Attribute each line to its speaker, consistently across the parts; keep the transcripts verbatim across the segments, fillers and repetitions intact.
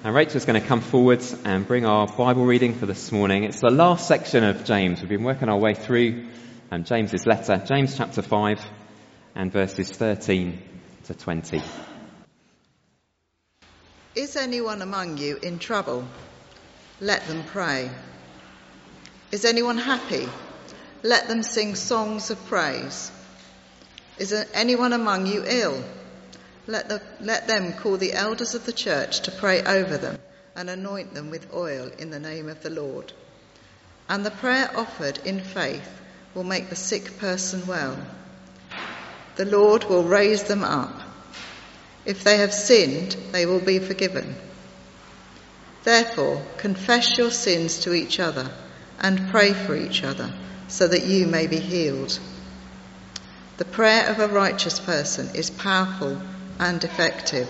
Speaker 1: And Rachel's going to come forward and bring our Bible reading for this morning. It's the last section of James. We've been working our way through um, James's letter, James chapter five and verses thirteen to twenty.
Speaker 2: Is anyone among you in trouble? Let them pray. Is anyone happy? Let them sing songs of praise. Is anyone among you ill? Let, the, let them call the elders of the church to pray over them and anoint them with oil in the name of the Lord. And the prayer offered in faith will make the sick person well. The Lord will raise them up. If they have sinned, they will be forgiven. Therefore, confess your sins to each other and pray for each other so that you may be healed. The prayer of a righteous person is powerful and effective.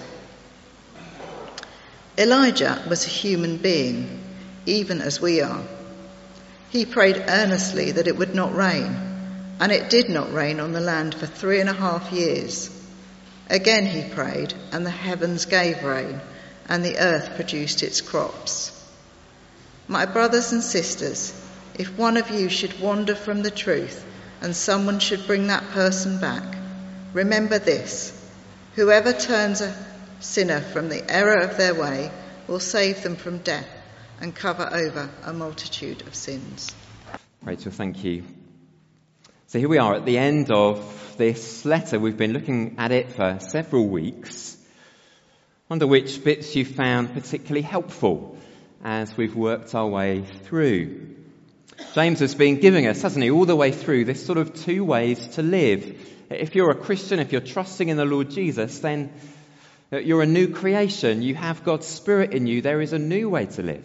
Speaker 2: Elijah was a human being, even as we are. He prayed earnestly that it would not rain, and it did not rain on the land for three and a half years. Again he prayed, and the heavens gave rain, and the earth produced its crops. My brothers and sisters, if one of you should wander from the truth, and someone should bring that person back, remember this: whoever turns a sinner from the error of their way will save them from death and cover over a multitude of sins.
Speaker 1: Rachel, thank you. So here we are at the end of this letter. We've been looking at it for several weeks. Wonder which bits you found particularly helpful as we've worked our way through. James has been giving us, hasn't he, all the way through this sort of two ways to live. If you're a Christian, if you're trusting in the Lord Jesus, then you're a new creation. You have God's Spirit in you. There is a new way to live.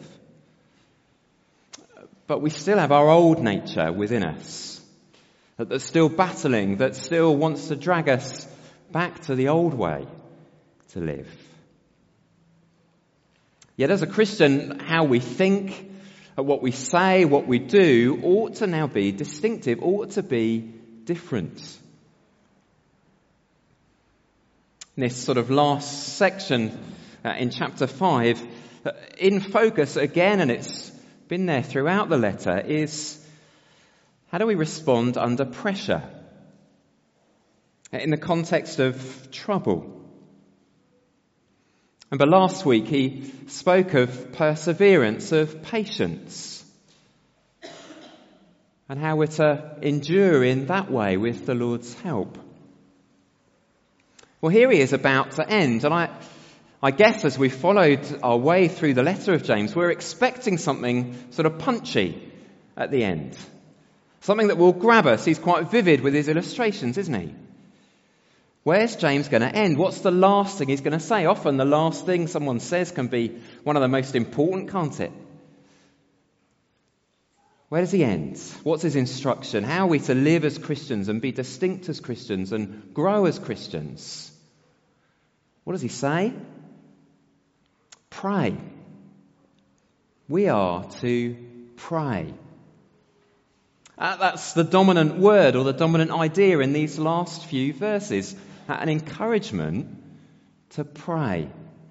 Speaker 1: But we still have our old nature within us that's still battling, that still wants to drag us back to the old way to live. Yet as a Christian, how we think, what we say, what we do ought to now be distinctive, ought to be different. This sort of last section uh, in chapter five, uh, in focus again, and it's been there throughout the letter, is how do we respond under pressure in the context of trouble? And but last week he spoke of perseverance, of patience, and how we're to endure in that way with the Lord's help. Well, here he is about to end, and I, I guess as we followed our way through the letter of James, we're expecting something sort of punchy at the end. Something that will grab us. He's quite vivid with his illustrations, isn't he? Where's James going to end? What's the last thing he's going to say? Often the last thing someone says can be one of the most important, can't it? Where does he end? What's his instruction? How are we to live as Christians and be distinct as Christians and grow as Christians? What does he say? Pray. We are to pray. Uh, that's the dominant word or the dominant idea in these last few verses. Uh, an encouragement to pray.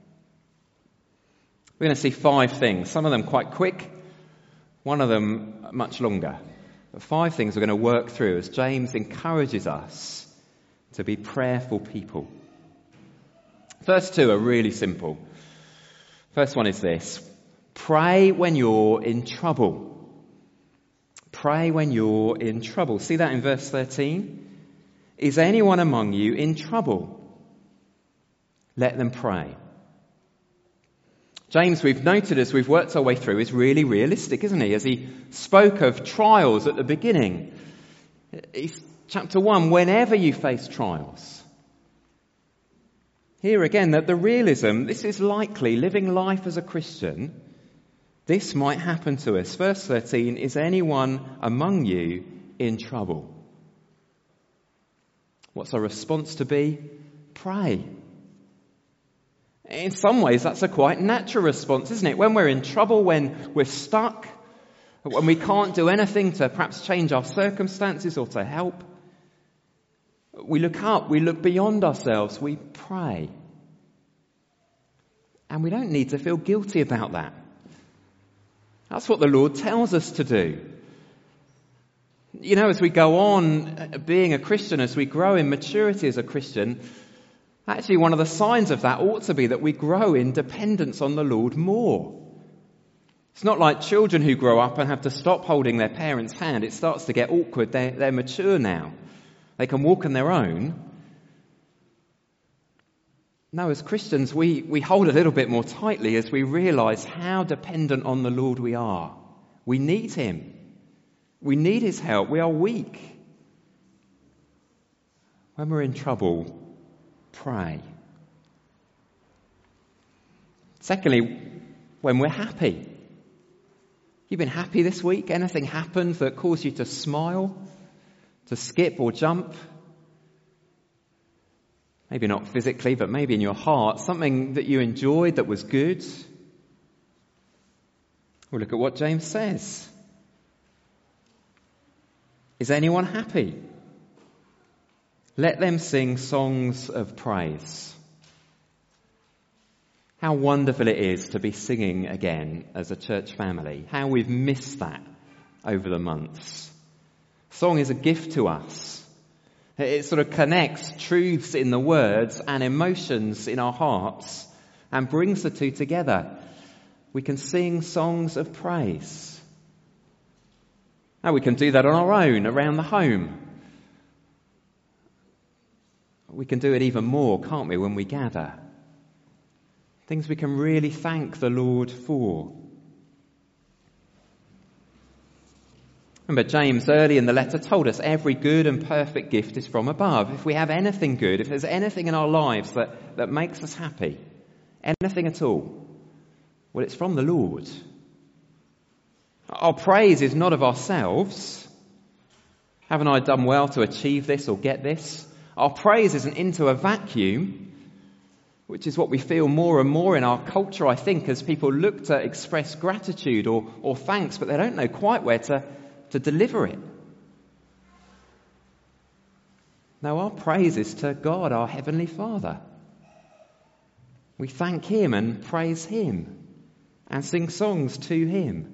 Speaker 1: We're going to see five things, some of them quite quick, one of them much longer. But five things we're going to work through as James encourages us to be prayerful people. First two are really simple. First one is this: pray when you're in trouble. Pray when you're in trouble. See that in verse thirteen? Is anyone among you in trouble? Let them pray. James, we've noted as we've worked our way through, is really realistic, isn't he? As he spoke of trials at the beginning. He's, chapter one, whenever you face trials. Here again, that the realism, this is likely, living life as a Christian, this might happen to us. Verse thirteen, is anyone among you in trouble? What's our response to be? Pray. In some ways, that's a quite natural response, isn't it? When we're in trouble, when we're stuck, when we can't do anything to perhaps change our circumstances or to help, we look up, we look beyond ourselves, we pray. And we don't need to feel guilty about that. That's what the Lord tells us to do. You know, as we go on being a Christian, as we grow in maturity as a Christian, actually one of the signs of that ought to be that we grow in dependence on the Lord more. It's not like children who grow up and have to stop holding their parents' hand. It starts to get awkward. They're, they're mature now. They can walk on their own. No, as Christians, we, we hold a little bit more tightly as we realise how dependent on the Lord we are. We need him. We need his help. We are weak. When we're in trouble, pray. Secondly, when we're happy. You've been happy this week? Anything happened that caused you to smile, to skip or jump? Maybe not physically, but maybe in your heart. Something that you enjoyed that was good. Well, look at what James says. Is anyone happy? Let them sing songs of praise. How wonderful it is to be singing again as a church family. How we've missed that over the months. Song is a gift to us. It sort of connects truths in the words and emotions in our hearts and brings the two together. We can sing songs of praise. Now we can do that on our own, around the home. We can do it even more, can't we, when we gather? Things we can really thank the Lord for. Remember, James early in the letter told us every good and perfect gift is from above. If we have anything good, if there's anything in our lives that, that makes us happy, anything at all, well, it's from the Lord. Our praise is not of ourselves. Haven't I done well to achieve this or get this? Our praise isn't into a vacuum, which is what we feel more and more in our culture, I think, as people look to express gratitude or, or thanks, but they don't know quite where to, to deliver it. No, our praise is to God, our Heavenly Father. We thank him and praise him and sing songs to him.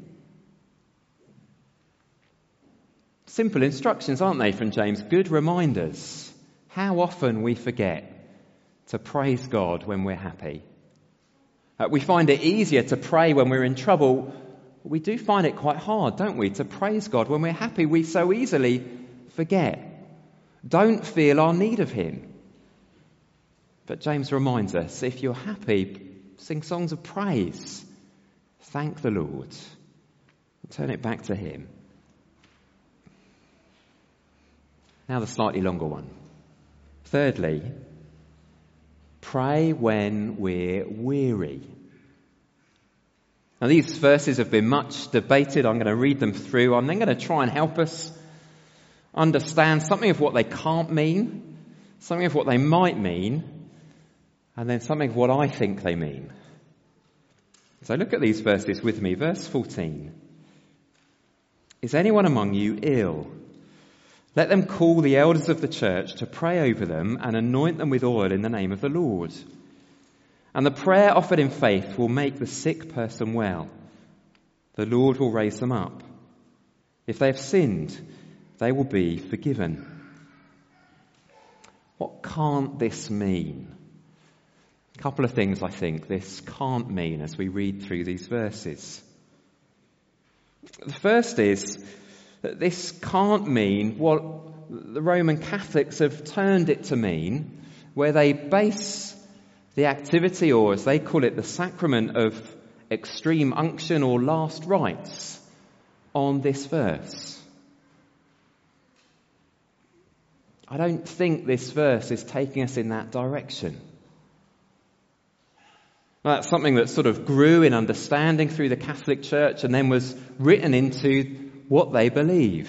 Speaker 1: Simple instructions, aren't they, from James? Good reminders. How often we forget to praise God when we're happy. Uh, we find it easier to pray when we're in trouble. We do find it quite hard, don't we, to praise God when we're happy. We so easily forget. Don't feel our need of him. But James reminds us, if you're happy, sing songs of praise. Thank the Lord. Turn it back to him. Now the slightly longer one. Thirdly, pray when we're weary. Now these verses have been much debated. I'm going to read them through. I'm then going to try and help us understand something of what they can't mean, something of what they might mean, and then something of what I think they mean. So look at these verses with me. Verse fourteen. Is anyone among you ill? Let them call the elders of the church to pray over them and anoint them with oil in the name of the Lord. And the prayer offered in faith will make the sick person well. The Lord will raise them up. If they have sinned, they will be forgiven. What can't this mean? A couple of things I think this can't mean as we read through these verses. The first is that this can't mean what the Roman Catholics have turned it to mean, where they base the activity, or as they call it, the sacrament of extreme unction or last rites, on this verse. I don't think this verse is taking us in that direction. Well, that's something that sort of grew in understanding through the Catholic Church and then was written into what they believe.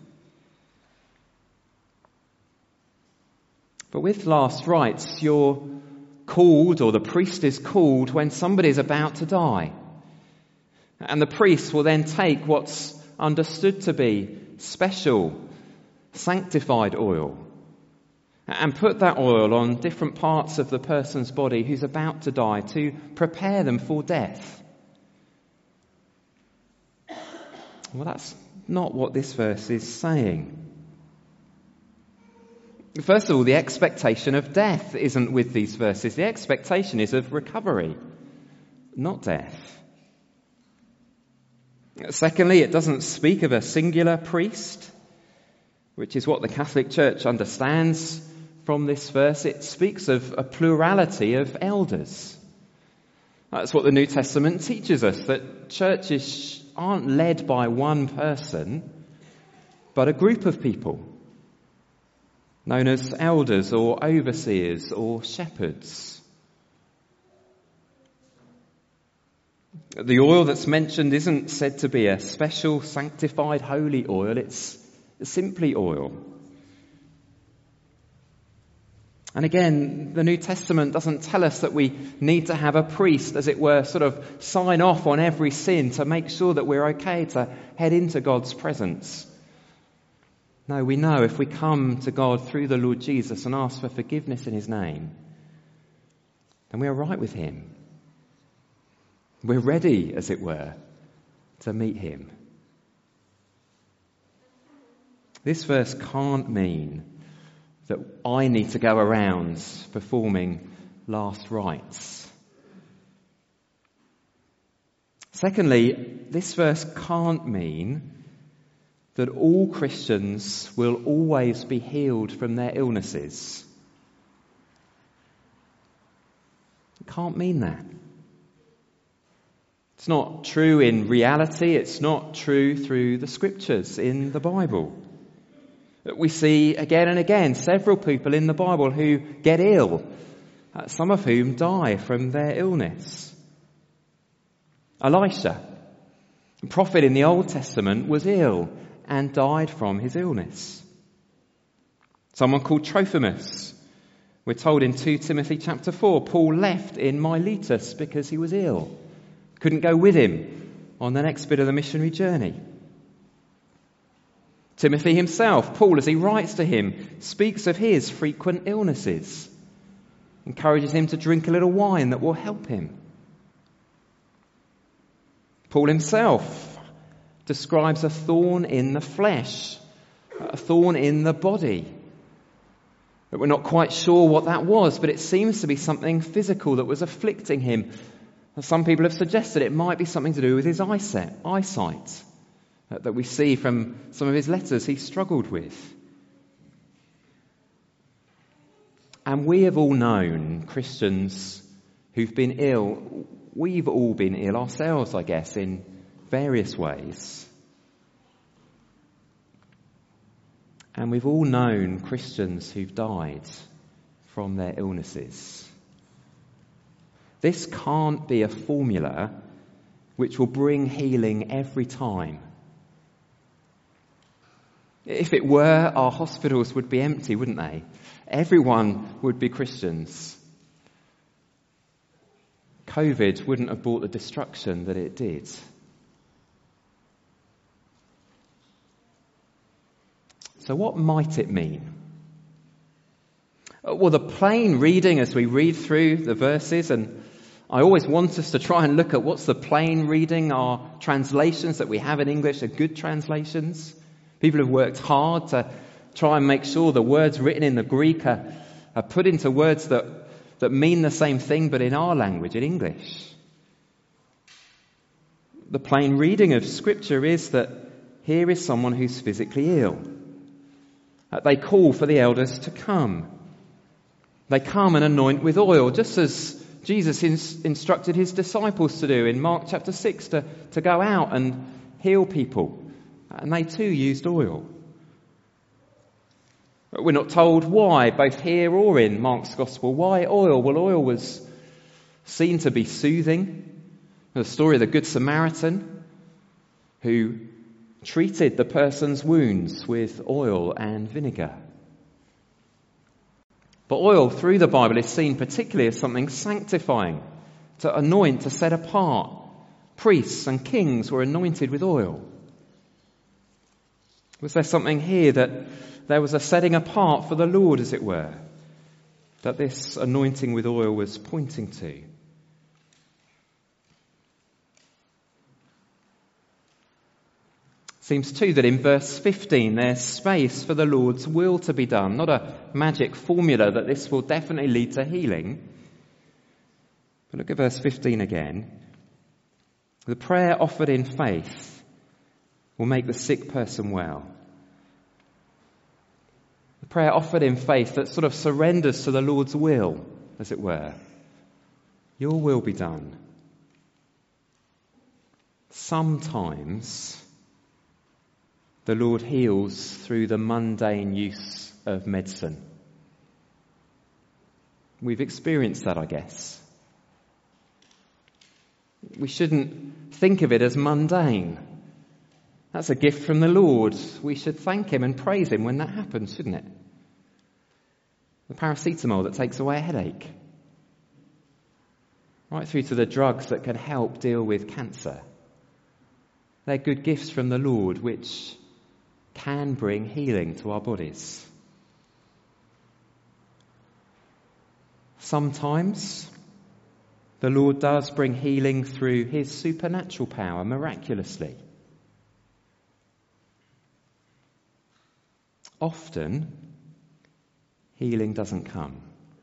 Speaker 1: But with last rites, you're called, or the priest is called, when somebody is about to die. And the priest will then take what's understood to be special, sanctified oil, and put that oil on different parts of the person's body who's about to die to prepare them for death. Well, that's not what this verse is saying. First of all, the expectation of death isn't with these verses. The expectation is of recovery, not death. Secondly, it doesn't speak of a singular priest, which is what the Catholic Church understands from this verse. It speaks of a plurality of elders. That's what the New Testament teaches us, that churches aren't led by one person, but a group of people, known as elders or overseers or shepherds. The oil that's mentioned isn't said to be a special, sanctified, holy oil. It's simply oil. And again, the New Testament doesn't tell us that we need to have a priest, as it were, sort of sign off on every sin to make sure that we're okay to head into God's presence. No, we know if we come to God through the Lord Jesus and ask for forgiveness in his name, then we are right with him. We're ready, as it were, to meet him. This verse can't mean that I need to go around performing last rites. Secondly, this verse can't mean that all Christians will always be healed from their illnesses. It can't mean that. It's not true in reality. It's not true through the scriptures in the Bible. We see again and again several people in the Bible who get ill, some of whom die from their illness. Elisha, a prophet in the Old Testament, was ill and died from his illness. Someone called Trophimus, we're told in Second Timothy chapter four, Paul left in Miletus because he was ill. Couldn't go with him on the next bit of the missionary journey. Timothy himself, Paul, as he writes to him, speaks of his frequent illnesses, encourages him to drink a little wine that will help him. Paul himself describes a thorn in the flesh, a thorn in the body. But we're not quite sure what that was, but it seems to be something physical that was afflicting him. Some people have suggested it might be something to do with his eyesight. eyesight. That we see from some of his letters he struggled with. And we have all known Christians who've been ill. We've all been ill ourselves, I guess, in various ways. And we've all known Christians who've died from their illnesses. This can't be a formula which will bring healing every time. If it were, our hospitals would be empty, wouldn't they? Everyone would be Christians. COVID wouldn't have brought the destruction that it did. So what might it mean? Well, the plain reading as we read through the verses, and I always want us to try and look at what's the plain reading. Our translations that we have in English are good translations. People have worked hard to try and make sure the words written in the Greek are, are put into words that, that mean the same thing, but in our language, in English. The plain reading of Scripture is that here is someone who's physically ill. They call for the elders to come. They come and anoint with oil, just as Jesus ins- instructed his disciples to do in Mark chapter six, to, to go out and heal people. And they too used oil. But we're not told why, both here or in Mark's Gospel. Why oil? Well, oil was seen to be soothing. The story of the Good Samaritan who treated the person's wounds with oil and vinegar. But oil through the Bible is seen particularly as something sanctifying, to anoint, to set apart. Priests and kings were anointed with oil. Was there something here that there was a setting apart for the Lord, as it were, that this anointing with oil was pointing to? Seems too that in verse fifteen there's space for the Lord's will to be done, not a magic formula that this will definitely lead to healing. But look at verse fifteen again. The prayer offered in faith will make the sick person well. The prayer offered in faith that sort of surrenders to the Lord's will, as it were. Your will be done. Sometimes the Lord heals through the mundane use of medicine. We've experienced that, I guess. We shouldn't think of it as mundane. That's a gift from the Lord. We should thank him and praise him when that happens, shouldn't it? The paracetamol that takes away a headache. Right through to the drugs that can help deal with cancer. They're good gifts from the Lord which can bring healing to our bodies. Sometimes the Lord does bring healing through his supernatural power, miraculously. Often, healing doesn't come.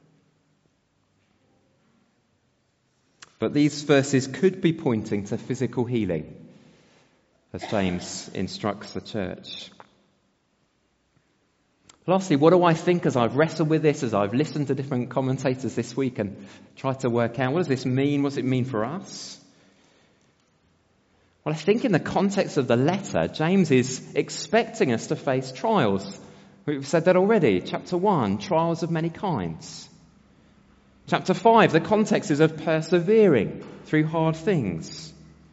Speaker 1: But these verses could be pointing to physical healing, as James instructs the church. Lastly, what do I think as I've wrestled with this, as I've listened to different commentators this week and tried to work out, what does this mean? What does it mean for us? Well, I think in the context of the letter, James is expecting us to face trials. We've said that already. Chapter one, trials of many kinds. Chapter five, the context is of persevering through hard things.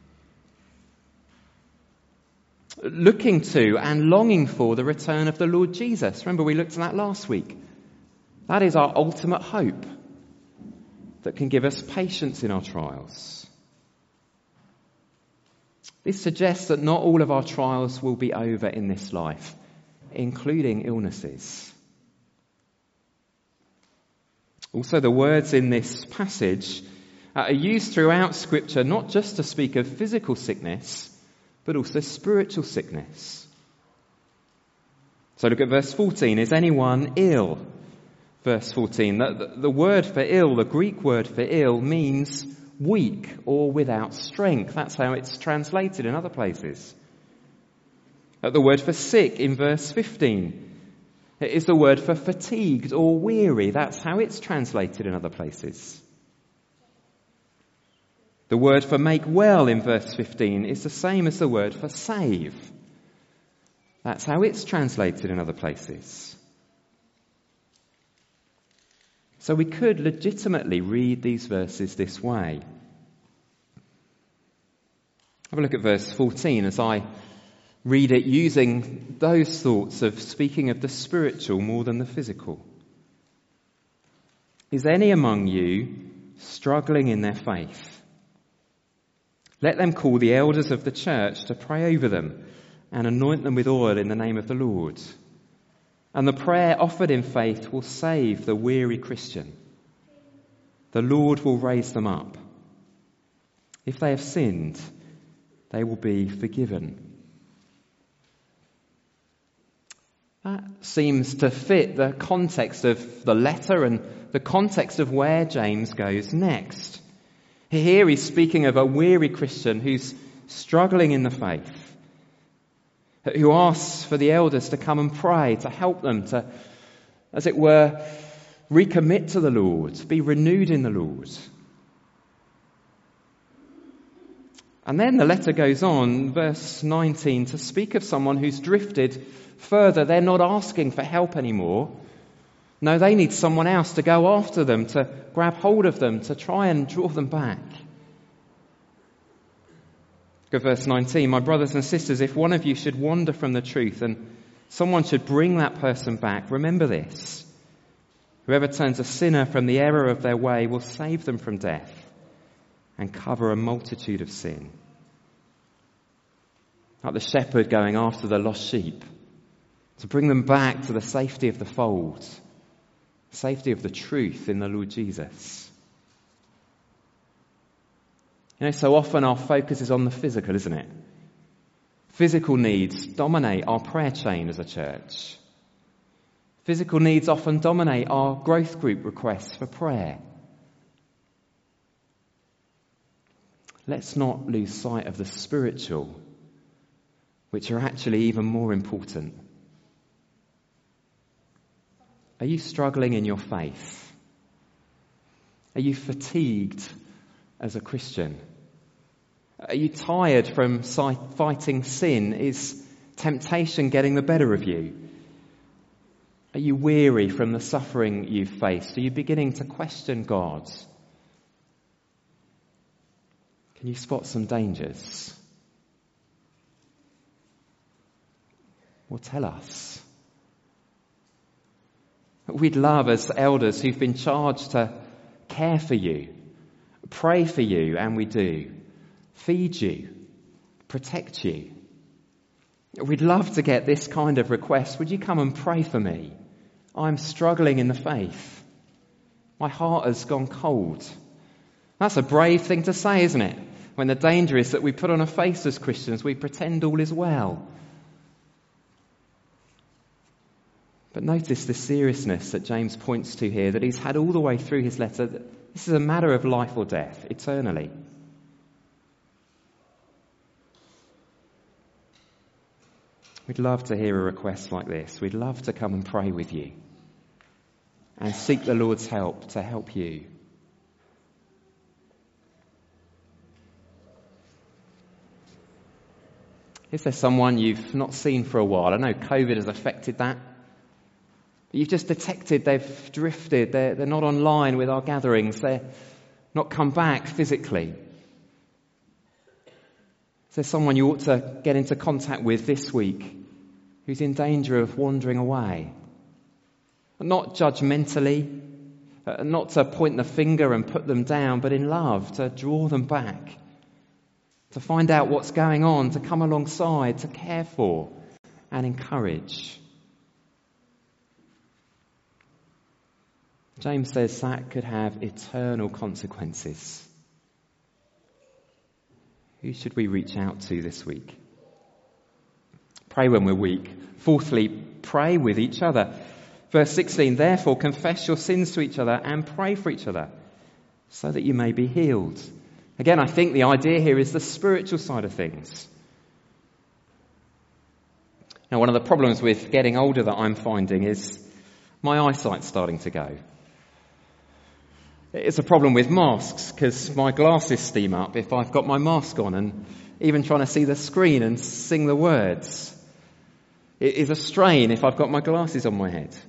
Speaker 1: Looking to and longing for the return of the Lord Jesus. Remember, we looked at that last week. That is our ultimate hope that can give us patience in our trials. This suggests that not all of our trials will be over in this life, including illnesses. Also, the words in this passage are used throughout Scripture not just to speak of physical sickness, but also spiritual sickness. So look at verse fourteen. Is anyone ill? Verse fourteen. The, the, the word for ill, the Greek word for ill, means weak or without strength. That's how it's translated in other places. The word for sick in verse fifteen is the word for fatigued or weary. That's how it's translated in other places. The word for make well in verse fifteen is the same as the word for save. That's how it's translated in other places. So we could legitimately read these verses this way. Have a look at verse fourteen as I read it using those thoughts of speaking of the spiritual more than the physical. Is any among you struggling in their faith? Let them call the elders of the church to pray over them and anoint them with oil in the name of the Lord. And the prayer offered in faith will save the weary Christian. The Lord will raise them up. If they have sinned, they will be forgiven. That seems to fit the context of the letter and the context of where James goes next. Here he's speaking of a weary Christian who's struggling in the faith, who asks for the elders to come and pray, to help them to, as it were, recommit to the Lord, be renewed in the Lord. And then the letter goes on, verse nineteen, to speak of someone who's drifted further. They're not asking for help anymore. No, they need someone else to go after them, to grab hold of them, to try and draw them back. Go verse nineteen. My brothers and sisters, if one of you should wander from the truth and someone should bring that person back, remember this. Whoever turns a sinner from the error of their way will save them from death and cover a multitude of sin. Like the shepherd going after the lost sheep, to bring them back to the safety of the fold, safety of the truth in the Lord Jesus. You know, so often our focus is on the physical, isn't it? Physical needs dominate our prayer chain as a church. Physical needs often dominate our growth group requests for prayer. Let's not lose sight of the spiritual, which are actually even more important. Are you struggling in your faith? Are you fatigued as a Christian? Are you tired from fighting sin? Is temptation getting the better of you? Are you weary from the suffering you've faced? Are you beginning to question God? Can you spot some dangers? Well, tell us. We'd love, as elders who've been charged to care for you, pray for you, and we do, feed you, protect you. We'd love to get this kind of request. Would you come and pray for me? I'm struggling in the faith. My heart has gone cold. That's a brave thing to say, isn't it? When the danger is that we put on a face as Christians, we pretend all is well. But notice the seriousness that James points to here, that he's had all the way through his letter. This is a matter of life or death, eternally. We'd love to hear a request like this. We'd love to come and pray with you and seek the Lord's help to help you. Is there someone you've not seen for a while? I know COVID has affected that. But you've just detected they've drifted. They're, they're not online with our gatherings. They're not come back physically. Is there someone you ought to get into contact with this week who's in danger of wandering away? Not judgmentally, uh, not to point the finger and put them down, but in love to draw them back, to find out what's going on, to come alongside, to care for and encourage. James says that could have eternal consequences. Who should we reach out to this week? Pray when we're weak. Fourthly, pray with each other. Verse sixteen, therefore confess your sins to each other and pray for each other so that you may be healed. Again, I think the idea here is the spiritual side of things. Now, one of the problems with getting older that I'm finding is my eyesight's starting to go. It's a problem with masks because my glasses steam up if I've got my mask on, and even trying to see the screen and sing the words. It is a strain if I've got my glasses on my head.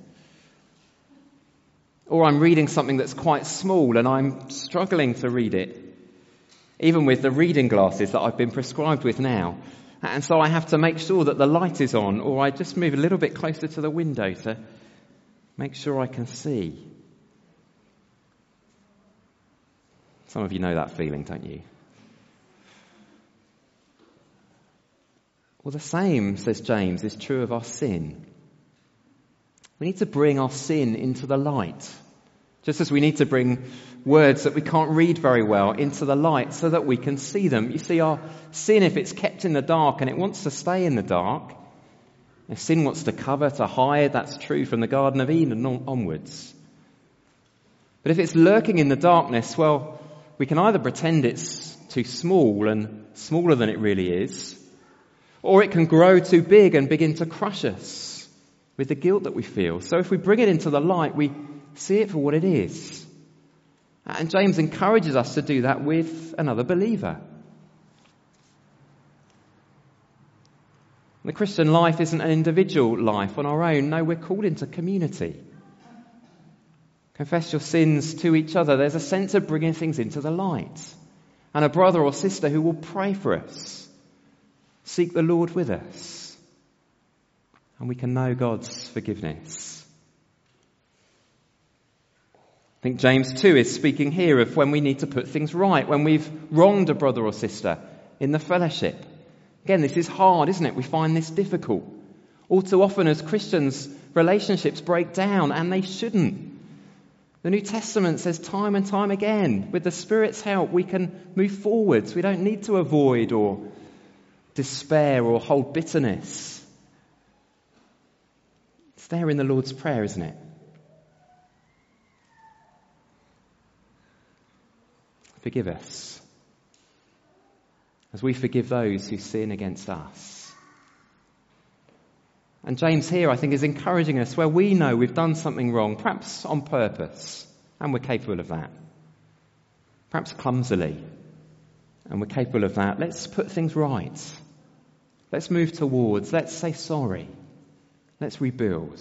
Speaker 1: Or I'm reading something that's quite small and I'm struggling to read it, even with the reading glasses that I've been prescribed with now. And so I have to make sure that the light is on, or I just move a little bit closer to the window to make sure I can see. Some of you know that feeling, don't you? Well, the same, says James, is true of our sin. We need to bring our sin into the light, just as we need to bring words that we can't read very well into the light so that we can see them. You see, our sin, if it's kept in the dark, and it wants to stay in the dark, if sin wants to cover, to hide, that's true from the Garden of Eden on- onwards. But if it's lurking in the darkness, well, we can either pretend it's too small and smaller than it really is, or it can grow too big and begin to crush us with the guilt that we feel. So if we bring it into the light, we see it for what it is. And James encourages us to do that with another believer. The Christian life isn't an individual life on our own. No, we're called into community. Confess your sins to each other. There's a sense of bringing things into the light. And a brother or sister who will pray for us. Seek the Lord with us. And we can know God's forgiveness. I think James too is speaking here of when we need to put things right, when we've wronged a brother or sister in the fellowship. Again, this is hard, isn't it? We find this difficult. All too often as Christians, relationships break down, and they shouldn't. The New Testament says time and time again, with the Spirit's help, we can move forwards. We don't need to avoid or despair or hold bitterness. It's there in the Lord's Prayer, isn't it? Forgive us as we forgive those who sin against us. And James here, I think, is encouraging us where we know we've done something wrong, perhaps on purpose, and we're capable of that. Perhaps clumsily, and we're capable of that. Let's put things right. Let's move towards. Let's say sorry. Let's rebuild.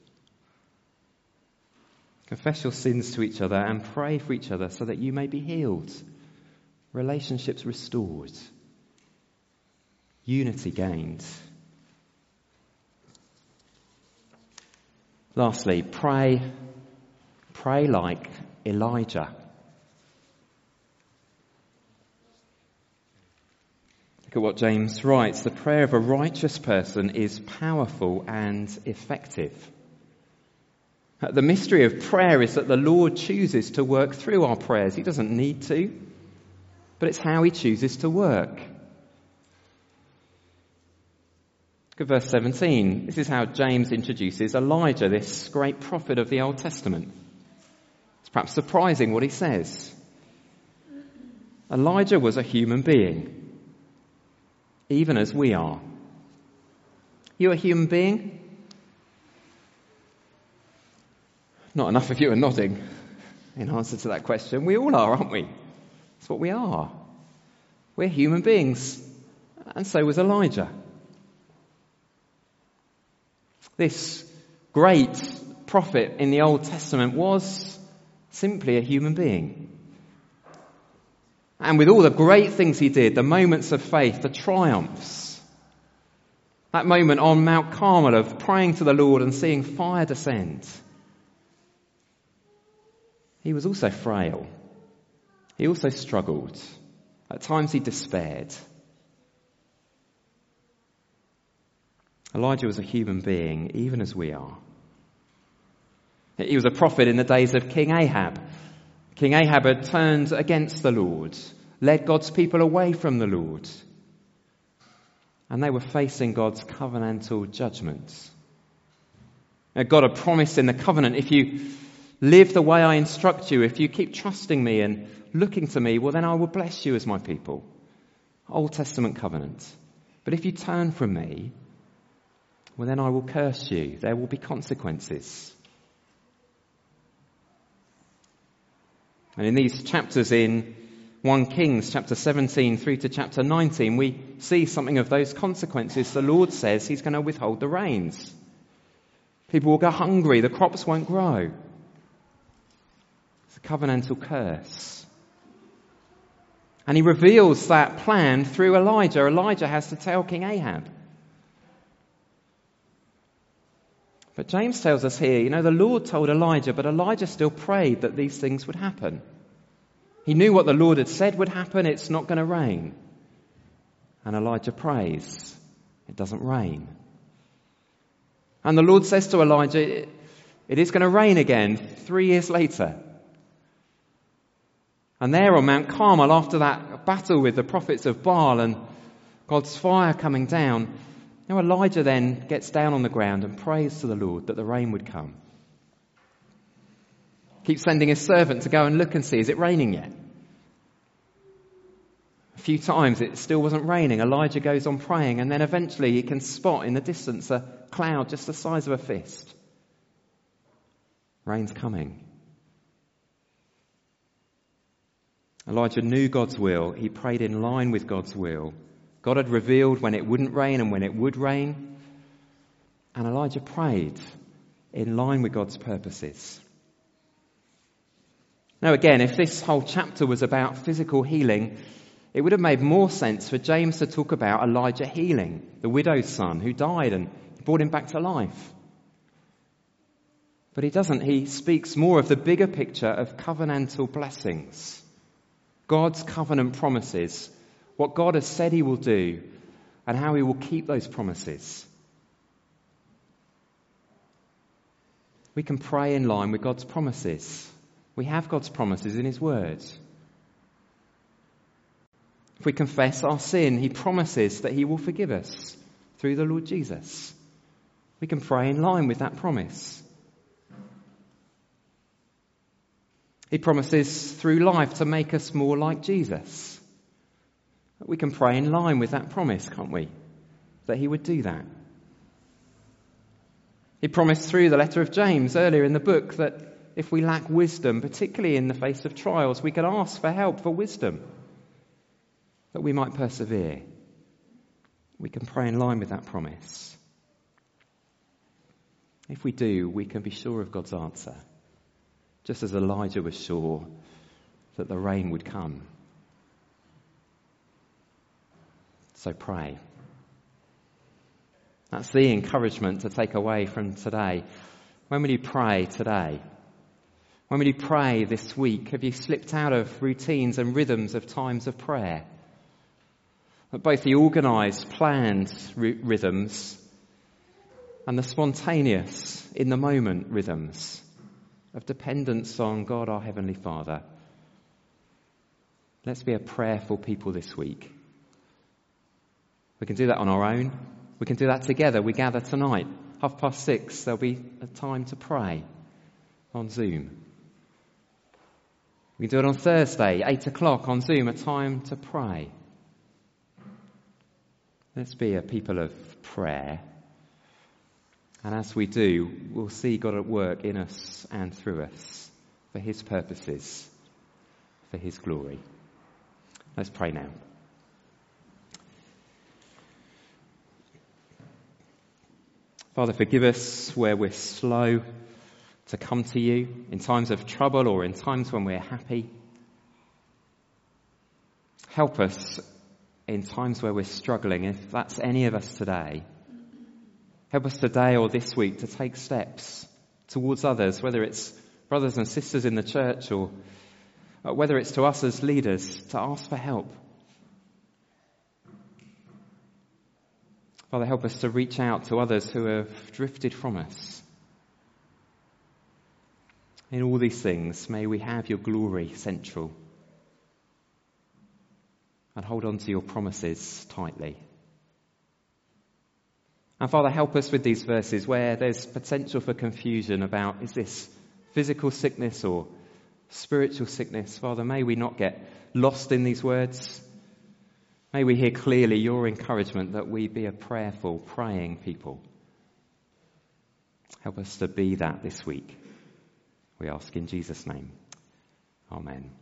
Speaker 1: Confess your sins to each other and pray for each other so that you may be healed. Relationships restored. Unity gained. Lastly, pray, pray like Elijah. Look at what James writes. The prayer of a righteous person is powerful and effective. The mystery of prayer is that the Lord chooses to work through our prayers. He doesn't need to, but it's how he chooses to work. Look at verse seventeen. This is how James introduces Elijah, this great prophet of the Old Testament. It's perhaps surprising what he says. Elijah was a human being, even as we are. You a human being? Not enough of you are nodding in answer to that question. We all are, aren't we? That's what we are. We're human beings. And so was Elijah. This great prophet in the Old Testament was simply a human being. And with all the great things he did, the moments of faith, the triumphs, that moment on Mount Carmel of praying to the Lord and seeing fire descend, he was also frail. He also struggled. At times he despaired. Elijah was a human being, even as we are. He was a prophet in the days of King Ahab. King Ahab had turned against the Lord, led God's people away from the Lord. And they were facing God's covenantal judgments. Now, God had promised in the covenant, if you live the way I instruct you, if you keep trusting me and looking to me, well then I will bless you as my people. Old Testament covenant. But if you turn from me, well then I will curse you. There will be consequences. And in these chapters in First Kings chapter seventeen through to chapter nineteen, we see something of those consequences. The Lord says he's going to withhold the rains. People will go hungry. The crops won't grow. It's a covenantal curse. And he reveals that plan through Elijah. Elijah has to tell King Ahab. But James tells us here, you know, the Lord told Elijah, but Elijah still prayed that these things would happen. He knew what the Lord had said would happen. It's not going to rain. And Elijah prays. It doesn't rain. And the Lord says to Elijah, it is going to rain again three years later. And there on Mount Carmel, after that battle with the prophets of Baal and God's fire coming down, you know, Elijah then gets down on the ground and prays to the Lord that the rain would come. Keeps sending his servant to go and look and see, is it raining yet? A few times it still wasn't raining. Elijah goes on praying, and then eventually he can spot in the distance a cloud just the size of a fist. Rain's coming. Elijah knew God's will. He prayed in line with God's will. God had revealed when it wouldn't rain and when it would rain. And Elijah prayed in line with God's purposes. Now again, if this whole chapter was about physical healing, it would have made more sense for James to talk about Elijah healing the widow's son who died and brought him back to life. But he doesn't. He speaks more of the bigger picture of covenantal blessings. God's covenant promises, what God has said he will do, and how he will keep those promises. We can pray in line with God's promises. We have God's promises in his word. If we confess our sin, he promises that he will forgive us through the Lord Jesus. We can pray in line with that promise. He promises through life to make us more like Jesus. We can pray in line with that promise, can't we? That he would do that. He promised through the letter of James earlier in the book that if we lack wisdom, particularly in the face of trials, we can ask for help, for wisdom, that we might persevere. We can pray in line with that promise. If we do, we can be sure of God's answer, just as Elijah was sure that the rain would come. So pray. That's the encouragement to take away from today. When will you pray today? When will you pray this week? Have you slipped out of routines and rhythms of times of prayer? Both the organised, planned r- rhythms and the spontaneous, in the moment rhythms of dependence on God our Heavenly Father. Let's be a prayerful people this week. We can do that on our own. We can do that together. We gather tonight, half past six. There'll be a time to pray on Zoom. We can do it on Thursday, eight o'clock on Zoom, a time to pray. Let's be a people of prayer. And as we do, we'll see God at work in us and through us for his purposes, for his glory. Let's pray now. Father, forgive us where we're slow to come to you in times of trouble or in times when we're happy. Help us in times where we're struggling, if that's any of us today. Help us today or this week to take steps towards others, whether it's brothers and sisters in the church or whether it's to us as leaders, to ask for help. Father, help us to reach out to others who have drifted from us. In all these things, may we have your glory central and hold on to your promises tightly. And Father, help us with these verses where there's potential for confusion about, is this physical sickness or spiritual sickness? Father, may we not get lost in these words. May we hear clearly your encouragement that we be a prayerful, praying people. Help us to be that this week. We ask in Jesus' name. Amen.